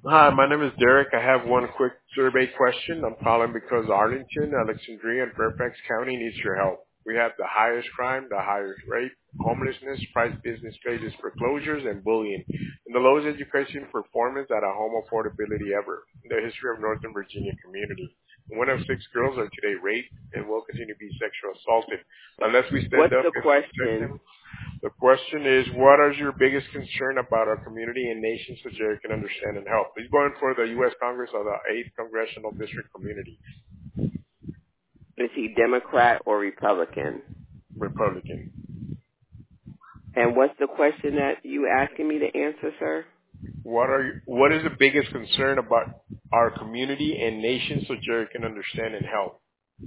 Hi, my name is Derek. I have one quick survey question. I'm calling because Arlington, Alexandria, and Fairfax County needs your help. We have the highest crime, the highest rape, homelessness, price business failures, foreclosures, and bullying, and the lowest education performance at a home affordability ever in the history of Northern Virginia community. One of six girls are today raped and will continue to be sexually assaulted unless we stand What's up the and protect question? them. The question is, what is your biggest concern about our community and nation so Jerry can understand and help? He's going for the U.S. Congress of the 8th Congressional District Community, Is he Democrat or Republican? Republican. And what's the question that you asking me to answer, sir? What is the biggest concern about our community and nation so Jerry can understand and help?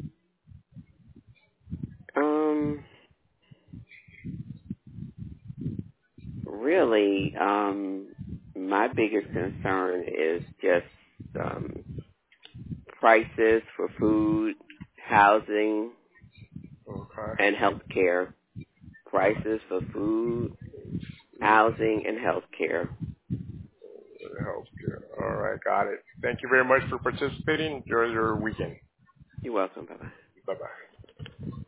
Um, really, my biggest concern is just prices for food, housing, Okay. and health care. Prices for food, housing, and health care. Healthcare. All right, got it. Thank you very much for participating. Enjoy your weekend. You're welcome. Bye-bye. Bye-bye.